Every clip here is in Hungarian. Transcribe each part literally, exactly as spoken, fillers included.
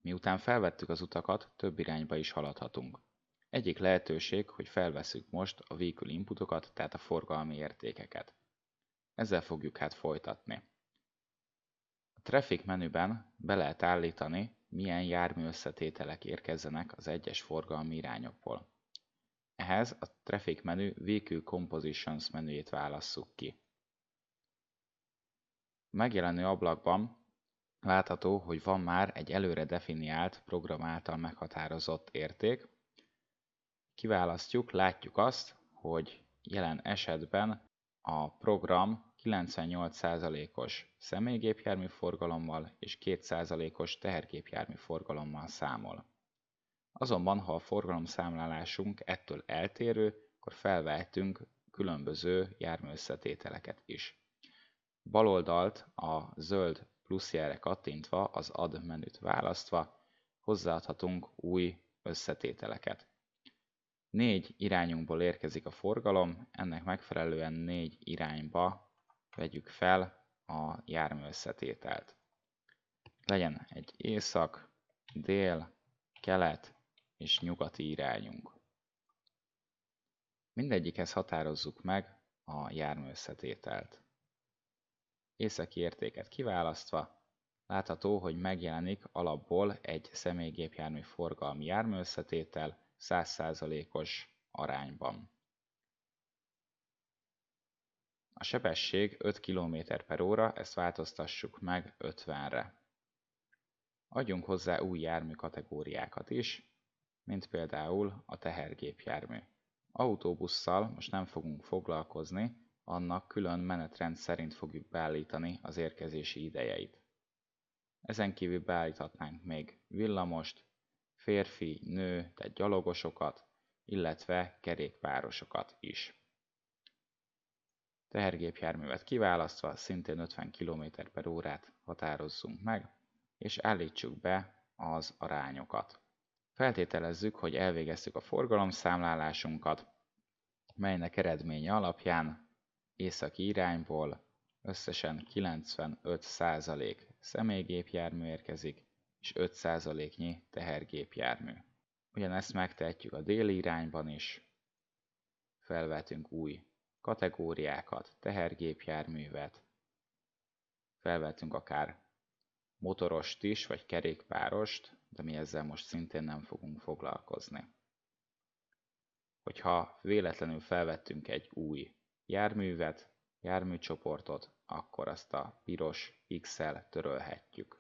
Miután felvettük az utakat, több irányba is haladhatunk. Egyik lehetőség, hogy felvesszük most a vehicle inputokat, tehát a forgalmi értékeket. Ezzel fogjuk hát folytatni. A Traffic menüben be lehet állítani, milyen jármű összetételek érkezzenek az egyes forgalmi irányokból. Ehhez a Traffic menü Vehicle Compositions menüjét válasszuk ki. A megjelenő ablakban látható, hogy van már egy előre definiált program által meghatározott érték. Kiválasztjuk, látjuk azt, hogy jelen esetben a program kilencvennyolc százalékos személygépjármű forgalommal és két százalékos tehergépjármű forgalommal számol. Azonban, ha a forgalomszámlálásunk ettől eltérő, akkor felvehetünk különböző járműösszetételeket is. Bal oldalt a zöld pluszjelre kattintva, az Add menüt választva hozzáadhatunk új összetételeket. Négy irányunkból érkezik a forgalom, ennek megfelelően négy irányba vegyük fel a járműösszetételt. Legyen egy észak, dél, kelet és nyugati irányunk. Mindegyikhez határozzuk meg a járműösszetételt. Északi értéket kiválasztva látható, hogy megjelenik alapból egy személygépjármű forgalmi járműösszetétel száz százalékos arányban. A sebesség öt kilométer per óra, ezt változtassuk meg ötvenre. Adjunk hozzá új jármű kategóriákat is, mint például a tehergépjármű. Autóbusszal most nem fogunk foglalkozni, annak külön menetrend szerint fogjuk beállítani az érkezési idejeit. Ezen kívül beállíthatnánk még villamost, férfi, nő, tehát gyalogosokat, illetve kerékpárosokat is. Tehergépjárművet kiválasztva szintén ötven kilométer per órát határozzunk meg, és állítsuk be az arányokat. Feltételezzük, hogy elvégeztük a forgalomszámlálásunkat, melynek eredménye alapján északi irányból összesen kilencvenöt százalék személygépjármű érkezik, és öt százaléknyi tehergépjármű. Ugyanezt megtehetjük a déli irányban is, felvetünk új kategóriákat, tehergépjárművet, felvetünk akár motorost is, vagy kerékpárost, de mi ezzel most szintén nem fogunk foglalkozni. Hogyha véletlenül felvettünk egy új járművet, járműcsoportot, akkor azt a piros X-el törölhetjük.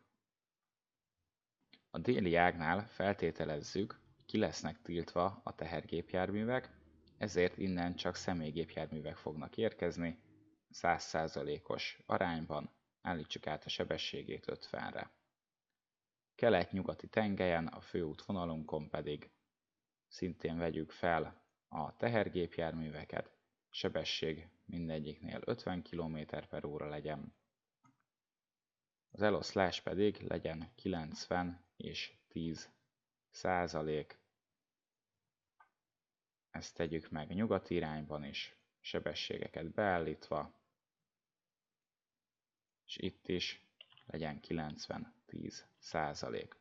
A déli ágnál feltételezzük, hogy ki lesznek tiltva a tehergépjárművek, ezért innen csak személygépjárművek fognak érkezni, száz százalékos arányban, állítsuk át a sebességét ötvenre. Kelet-nyugati tengelyen, a főútvonalunkon pedig szintén vegyük fel a tehergépjárműveket, sebesség mindegyiknél ötven kilométer per óra legyen. Az eloszlás pedig legyen kilencven és tíz százalék. Ezt tegyük meg nyugati irányban is, sebességeket beállítva, és itt is legyen kilencven tíz százalék.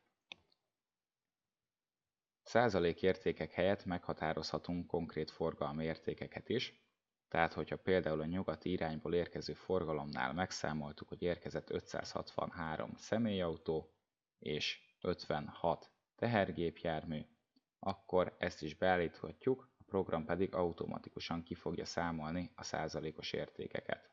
Százalék értékek helyett meghatározhatunk konkrét forgalmi értékeket is, tehát hogyha például a nyugati irányból érkező forgalomnál megszámoltuk, hogy érkezett ötszázhatvanhárom személyautó és ötvenhat tehergépjármű, akkor ezt is beállíthatjuk, a program pedig automatikusan ki fogja számolni a százalékos értékeket.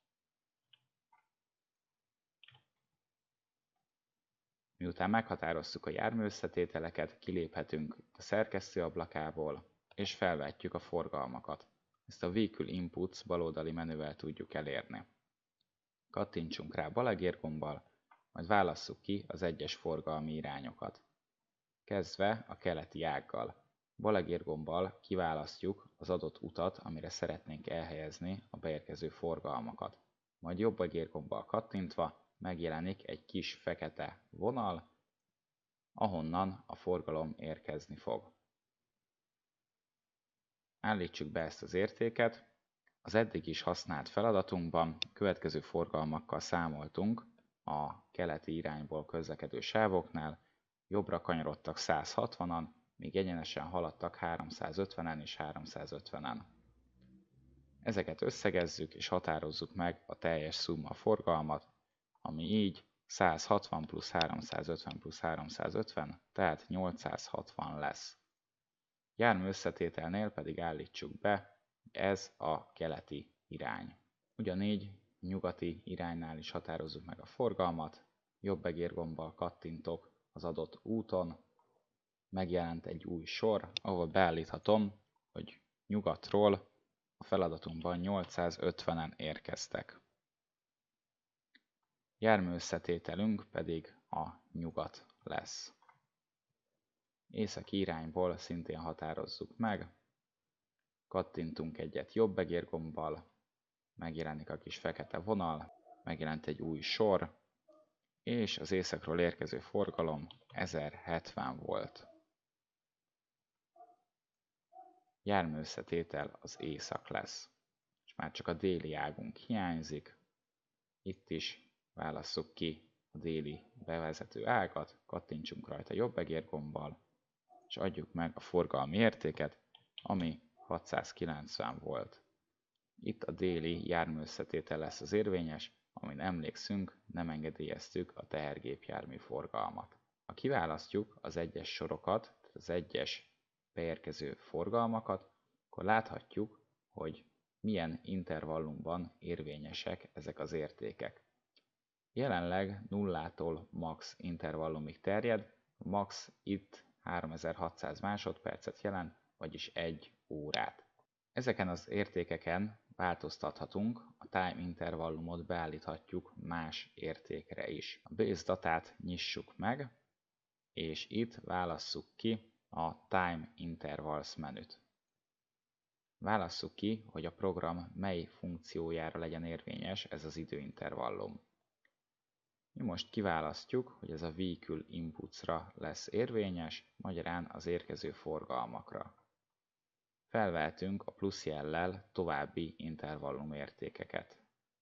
Miután meghatároztuk a járműösszetételeket, kiléphetünk a szerkesztő ablakából, és felvetjük a forgalmakat. Ezt a Vehicle Inputs baloldali menüvel tudjuk elérni. Kattintsunk rá balegérgombbal, majd válasszuk ki az egyes forgalmi irányokat. Kezdve a keleti ággal. Balegérgombbal kiválasztjuk az adott utat, amire szeretnénk elhelyezni a beérkező forgalmakat. Majd jobbagérgombbal kattintva megjelenik egy kis fekete vonal, ahonnan a forgalom érkezni fog. Állítsuk be ezt az értéket. Az eddig is használt feladatunkban következő forgalmakkal számoltunk a keleti irányból közlekedő sávoknál. jobbra kanyarodtak száz hatvanan, míg egyenesen haladtak háromszázötvenen és háromszázötvenen. Ezeket összegezzük és határozzuk meg a teljes szumma forgalmat, ami így száz hatvan plusz háromszázötven plusz háromszázötven, tehát nyolcszázhatvan lesz. Jármű összetételnél pedig állítsuk be, hogy ez a keleti irány. Ugyanígy nyugati iránynál is határozzuk meg a forgalmat, jobb egérgombbal kattintok az adott úton, megjelent egy új sor, ahol beállíthatom, hogy nyugatról a feladatunkban nyolcszázötvenen érkeztek. Jármű összetételünk pedig a nyugat lesz. Északi irányból szintén határozzuk meg, kattintunk egyet jobb egérgombbal, megjelenik a kis fekete vonal, megjelent egy új sor, és az északról érkező forgalom ezerhetven volt. Jármű összetétel az észak lesz, és már csak a déli águnk hiányzik. Itt is válasszuk ki a déli bevezető ágat, kattintsunk rajta jobb egérgombbal, és adjuk meg a forgalmi értéket, ami hatszázkilencven volt. Itt a déli jármű összetétel lesz az érvényes, amin emlékszünk, nem engedélyeztük a tehergépjármű forgalmat. Ha kiválasztjuk az egyes sorokat, az egyes beérkező forgalmakat, akkor láthatjuk, hogy milyen intervallumban érvényesek ezek az értékek. Jelenleg nullától max intervallumig terjed, max itt háromezer-hatszáz másodpercet jelent, vagyis egy órát. Ezeken az értékeken változtathatunk, a time intervallumot beállíthatjuk más értékre is. A base datát nyissuk meg, és itt válasszuk ki a time intervals menüt. Válasszuk ki, hogy a program mely funkciójára legyen érvényes ez az időintervallum. Mi most kiválasztjuk, hogy ez a vehicle inputsra lesz érvényes, magyarán az érkező forgalmakra. Felvehetünk a plusz jellel további intervallum értékeket.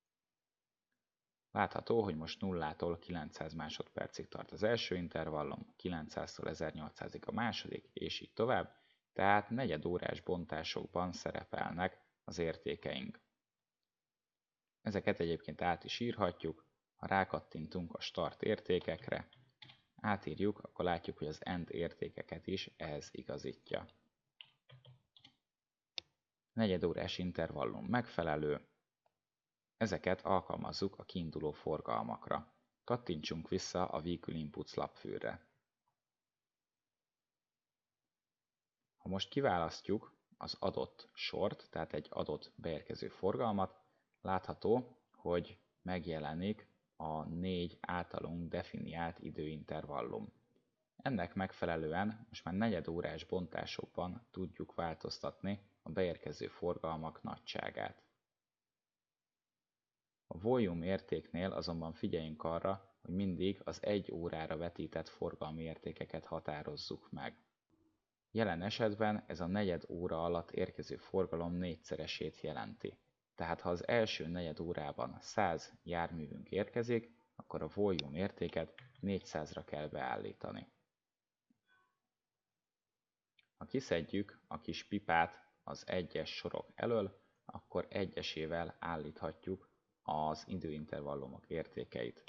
Látható, hogy most nullától kilencszáz másodpercig tart az első intervallum, kilencszáztól ezernyolcszázig a második, és így tovább, tehát negyedórás bontásokban szerepelnek az értékeink. Ezeket egyébként át is írhatjuk, ha rákattintunk a start értékekre, átírjuk, akkor látjuk, hogy az end értékeket is ehhez igazítja. Negyedórás intervallum megfelelő, ezeket alkalmazzuk a kiinduló forgalmakra. Kattintsunk vissza a Vehicle Inputs lapfűrre. Ha most kiválasztjuk az adott sort, tehát egy adott beérkező forgalmat, látható, hogy megjelenik a négy általunk definiált időintervallum. Ennek megfelelően most már negyedórás bontásokban tudjuk változtatni a beérkező forgalmak nagyságát. A volume értéknél azonban figyeljünk arra, hogy mindig az egy órára vetített forgalmi értékeket határozzuk meg. Jelen esetben ez a negyed óra alatt érkező forgalom négyszeresét jelenti. Tehát ha az első negyed órában száz járművünk érkezik, akkor a volume értéket négyszázra kell beállítani. Ha kiszedjük a kis pipát az egyes sorok elől, akkor egyesével állíthatjuk az időintervallumok értékeit.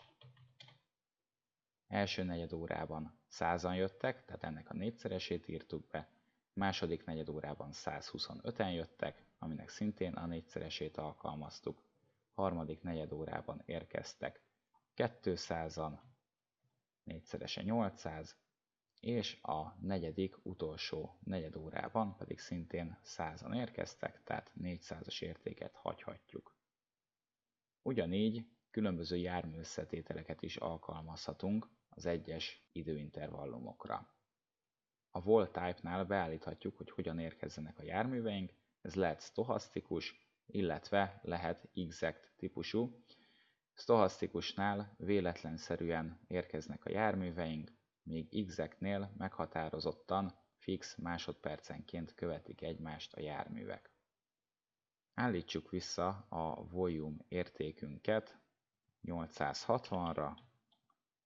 Első negyed órában százan jöttek, tehát ennek a négyszeresét írtuk be. Második negyed órában százhuszonöten jöttek, aminek szintén a négyszeresét alkalmaztuk. Harmadik negyed órában érkeztek kétszázan, négyszerese nyolcszáz, és a negyedik utolsó negyed órában pedig szintén százan érkeztek, tehát négyszázas értéket hagyhatjuk. Ugyanígy különböző jármű összetételeket is alkalmazhatunk az egyes időintervallumokra. A volt type-nál beállíthatjuk, hogy hogyan érkezzenek a járműveink, ez lehet sztochasztikus, illetve lehet exact típusú. Sztochasztikusnál véletlenszerűen érkeznek a járműveink, míg exactnél meghatározottan fix másodpercenként követik egymást a járművek. Állítsuk vissza a volume értékünket nyolcszázhatvanra,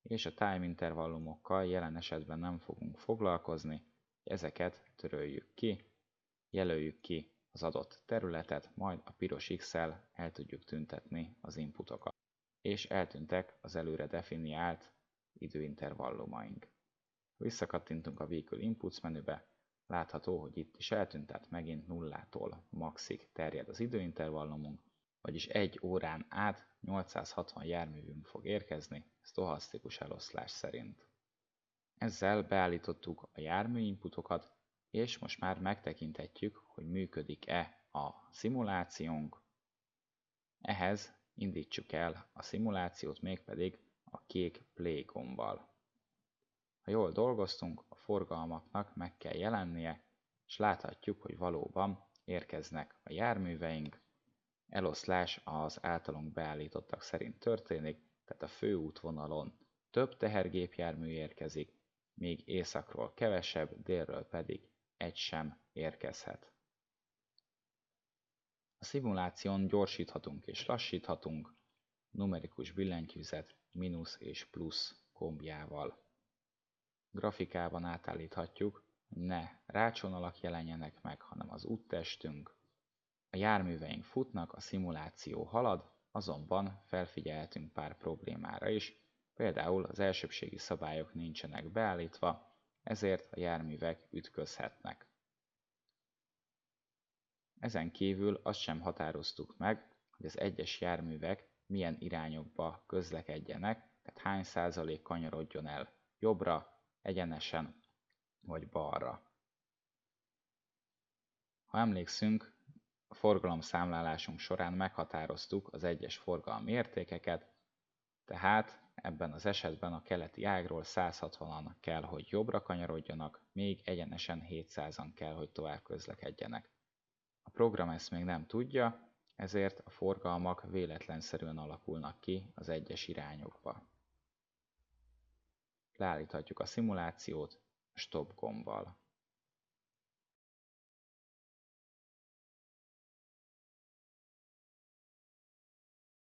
és a time intervallumokkal jelen esetben nem fogunk foglalkozni, ezeket töröljük ki, jelöljük ki az adott területet, majd a piros X-szel el tudjuk tüntetni az inputokat, és eltűntek az előre definiált időintervallumaink. Visszakattintunk a Vehicle Inputs menübe, látható, hogy itt is eltűnt, tehát megint nullától maxig terjed az időintervallumunk, vagyis egy órán át nyolcszázhatvan járművünk fog érkezni, sztochasztikus eloszlás szerint. Ezzel beállítottuk a jármű inputokat, és most már megtekinthetjük, hogy működik-e a szimulációnk. Ehhez indítsuk el a szimulációt, mégpedig a kék play gombbal. Ha jól dolgoztunk, a forgalmaknak meg kell jelennie, és láthatjuk, hogy valóban érkeznek a járműveink. Eloszlás az általunk beállítottak szerint történik, tehát a főútvonalon több tehergépjármű érkezik, míg északról kevesebb, délről pedig egy sem érkezhet. A szimuláción gyorsíthatunk és lassíthatunk, numerikus billentyűzet mínusz és plusz gombjával. Grafikában átállíthatjuk, hogy ne rácsvonalak jelenjenek meg, hanem az úttestünk. A járműveink futnak, a szimuláció halad, azonban felfigyelhetünk pár problémára is, például az elsőbbségi szabályok nincsenek beállítva, ezért a járművek ütközhetnek. Ezen kívül azt sem határoztuk meg, hogy az egyes járművek milyen irányokba közlekedjenek, tehát hány százalék kanyarodjon el jobbra, egyenesen vagy balra. Ha emlékszünk, a forgalomszámlálásunk során meghatároztuk az egyes forgalmi értékeket, tehát ebben az esetben a keleti ágról száz hatvanan kell, hogy jobbra kanyarodjanak, még egyenesen hétszázan kell, hogy tovább közlekedjenek. A program ezt még nem tudja, ezért a forgalmak véletlenszerűen alakulnak ki az egyes irányokba. Leállíthatjuk a szimulációt a stop gombbal.